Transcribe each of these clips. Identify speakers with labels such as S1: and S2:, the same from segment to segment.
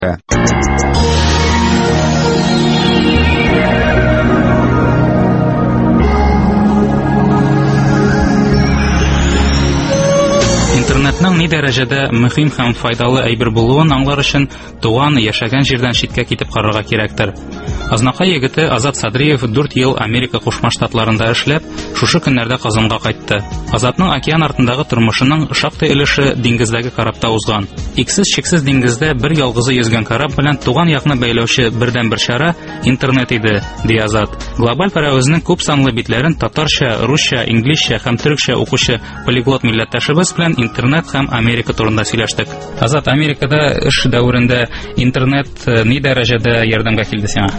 S1: Интернетның ни дәрәҗәдә мөһим һәм файдалы әйбер булуын аңлар өчен туган, яшәгән җирдән читкә китеп карарга кирәктер. Азнакай егете Азат Садриев 4 ел Америка Кушма Штатларында эшләп, шушы көннәрдә Казанга кайтты. Азатның океан артындагы тормышының шактый өлеше диңгездәге карапта узган. Иксез-чиксез диңгездә бер ялгызы йөзгән карап белән туган якны бәйләүче бердән-бер чара интернет иде, ди Азат. Глобаль паровозның күп санлы битләрен татарча, русча, инглизчә һәм төрекчә укучы полиглот милләттәшебез белән интернет һәм Америка турында сөйләштек. Азат, Америкада эш дәверендә интернет ни дәрәҗәдә ярдәмгә килде сиңа?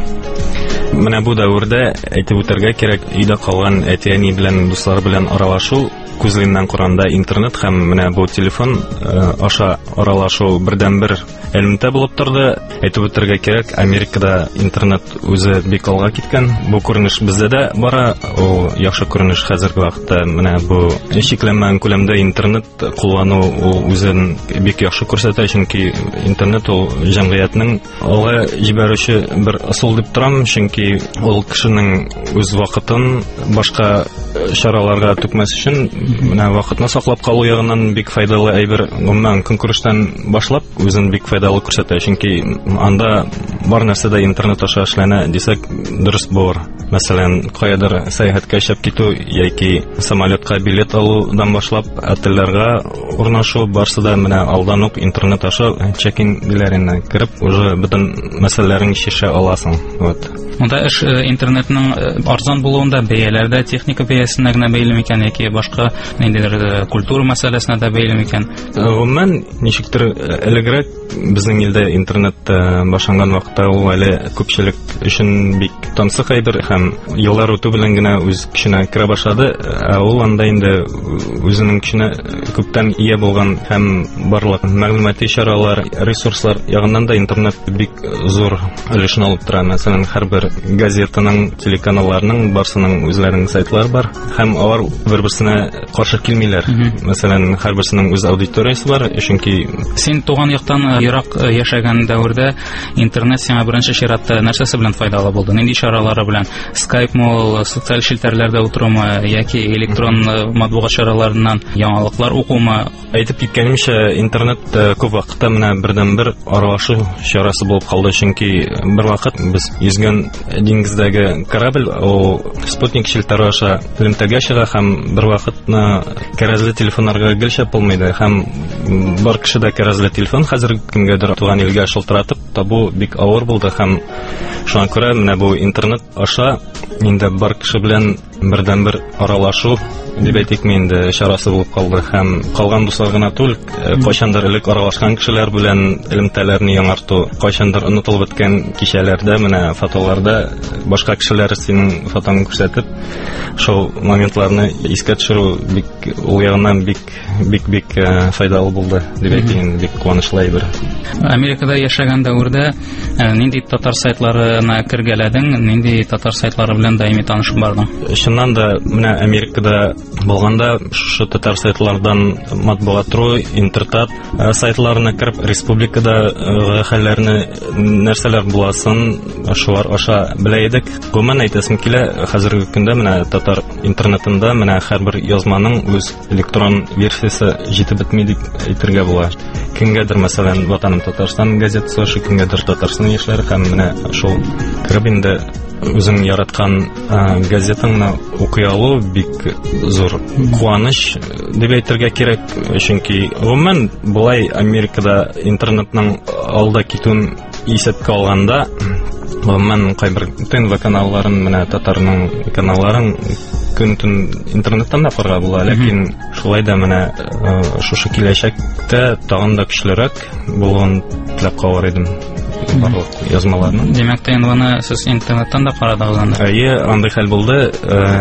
S2: Менә бу дәвердә әйтеп үтәргә кирәк, өйдә калган әти-әни белән, дуслар белән аралашу, күзлегеннән караганда интернет һәм менә бу телефон аша аралашу бердән-бер элемтә булып торды. Әйтеп үтәргә кирәк, Америкада интернет үзе бик алга киткән. Бу күренеш бездә дә бара. Ул яхшы күренеш хәзерге вакытта. Менә бу шикләнмәгән күләмдә интернет куллану үзен бик яхшы күрсәтә, чөнки интернет ул җәмгыятьнең алга җибәрүче бер ысул дип торам, чөнки ул кешенең үз вакытын башка чараларга түкмәс өчен менә вакытны саклап калу ягыннан бик файдалы әйбер. Гомумән көнкүрештән башлап үзен бик файдалы күрсәтә, чөнки анда бар нәрсә дә интернет аша эшләнә дисәк дөрес булыр. Мәсәлән, каядыр сәяхәткә чыгып китү яки самолетка билет алудан башлап отельләргә урнашу барсы да менә алдан ук интернет аша чекин биләренә кирип уже бөтен мәсьәләләрен чишә аласың. Вот.
S1: Монда эш интернетның арзан булуында бәяләрдә техника бәясенә генә бәйле микән яки башка ниндидер культура мәсьәләсенә дә бәйле микән?
S2: Гомумән ничектер элегрәк безнең илдә интернет башланган вакытта ул әле күпчелек өчен бик тансык әйбер һәм еллар үтү белән генә үз көченә керә башлады. Ул анда инде үзенең көченә күптән ия булган һәм барлык мәгълүмати чаралар, ресурслар ягыннан да интернет бик зур өлешне алып тора. Мәсәлән, һәрбер газетаның, телеканалларның барсының үзләренең сайтлары бар һәм алар бер-берсенә каршы килмиләр. Мәсәлән, һәрберсенең үз аудиториясе бар, чөнки
S1: син туган яктан ерак яшәгән дәвердә интернет сиңа беренче чиратта нәрсәсе белән файдалы булды? Нинди чаралары белән? Skype мол, социаль челтәрләрдә утырумы яки электрон матбугат чараларыннан яңалыклар укумы?
S2: Әйтеп киткәнемчә, интернет күп вакытта менә бердән-бер аралашу чарасы булып калды, чөнки бер вакыт без йөзгән диңгездәге корабль ул спутник челтәре аша элемтәгә чыга һәм бер вакытны кәрәзле телефоннарга гелчәп булмайды һәм бар кешедә кәрәзле телефон хәзерге көнгәдер туган илгә шылтыратып табу бик авыр булды һәм шуңа күрә менә бу интернет аша инде бар кеше белән бердән-бер аралашу дип әйтикме инде чарасы булып калды һәм калган дуслар гына түгел, кайчандыр элек аралашкан кешеләр белән элемтәләрне яңарту, кайчандыр онытылып беткән кичәләрдә менә фотоларда башка кешеләр синең фотоңны күрсәтеп шул моментларны искә төшерү бик ул ягыннан бик файдалы булды дип әйтим, бик куанычлы әйбер.
S1: Америкада яшәгән дәвердә нинди татар сайтларына кергәләдең, нинди татар сайтлары белән даими танышып бардың?
S2: Чыннан да менә Америкада булганда шушы татар сайтлардан матбугат.ру, интертат сайтларына кирип республикада хәлләрне нәрсәләр буласын шулар аша белә идек. Гомумән әйтәсем килә, хәзерге көндә менә татар интернетында менә һәрбер язманың үз электрон версиясе җитеп бетми дип әйтергә була. Көнгәдер мәсәлән Ватаным Татарстан газетасы, шу көнгәдер Татарстан яшьләре һәм менә шул кирип инде үзең яраткан газетаңны укый алу бик зур куаныч дип әйтергә кирәк, чөнки гомумән булай Америкада интернетның алда китүен исәпкә алганда гомумән кайбер ТНВ каналларын, менә татарның каналларын көн-төн интернеттан да карарга була, ләкин шулай да менә шушы киләчәктә тагын да көчлерәк булуын теләп калыр идем барлык язмаларны.
S1: Димәк, ТНВны сез интернеттан да карадыгыз анда?
S2: Андый хәл булды.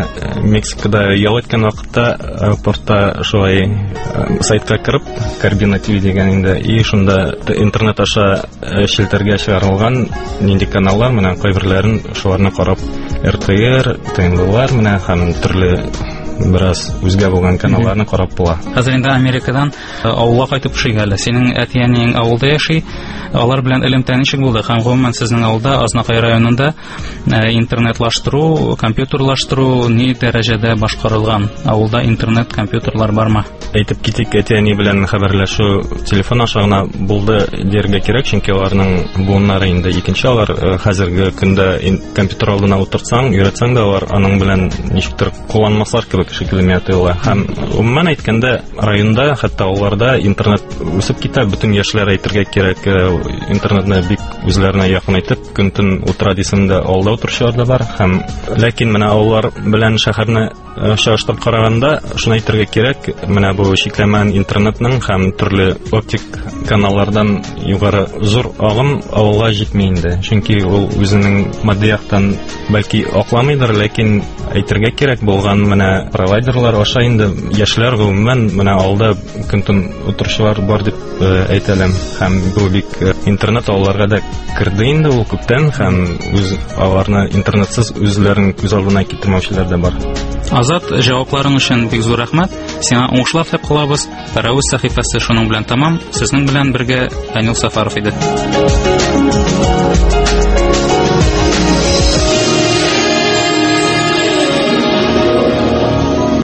S2: Мексикада ял иткән вакытта портта шулай сайтка кирип, Карбина ТВ дигән инде, и шунда интернет аша челтәргә чыгарылган нинди каналлар, менә кайберләрен шуларны карап, РТР, ТНВлар менә һәм төрле бераз үзгә булган каналларны карап була.
S1: Хәзер инде Америкадан авылга кайтып кушыйк әле. Синең әтияң авылда яши. Алар белән элемтә ничек булды? Һәм гомумән сезнең авылда Азнакай районында интернетлаштыру, компьютерлаштыру ни дәрәҗәдә башкарылган? Авылда интернет, компьютерлар бармы?
S2: Әйтеп китик, әтияни белән хәбәрләшү телефон аша гына булды дәргә кирәк, чөнки аларның буыннары инде икенче, алар хәзерге көндә компьютер алдына утыртсаң, өйрәтсәң дә алар аның белән ничектер кулланмаслар кебек шикелле мәгълүмат. Һәм гомумән әйткәндә, районда, хәтта авылларда интернет үсеп китә, бөтен яшьләр әйтергә кирәк, интернетны бик үзләренә якын итеп, көн-төн утыра дисәмдә алда утыручылар да бар. Һәм ләкин менә авыллар белән шәһәрне чагыштырып караганда, шуны әйтергә кирәк, менә бу шикләмән интернетның һәм төрле оптик каналлардан югары зур агым авылга җитми инде. Чөнки ул үзенең матди яктан бәлки акламыйдыр, ләкин әйтергә кирәк булган менә провайдерлар аша инде яшьләр гомумән менә алда көн-төн утыручылар бар дип әйтәләм. Һәм бу бик интернет авылларга да керде инде ул күптән, һәм үз аларны интернетсыз үзләрен күз алдына китермәүчеләр дә бар.
S1: Азат, җавапларың өчен бик зур рәхмәт. Сиңа уңышлар теләп калабыз. Паровоз сәхифәсе шуның белән тамам. Сезнең белән бергә Данил Сафаров иде.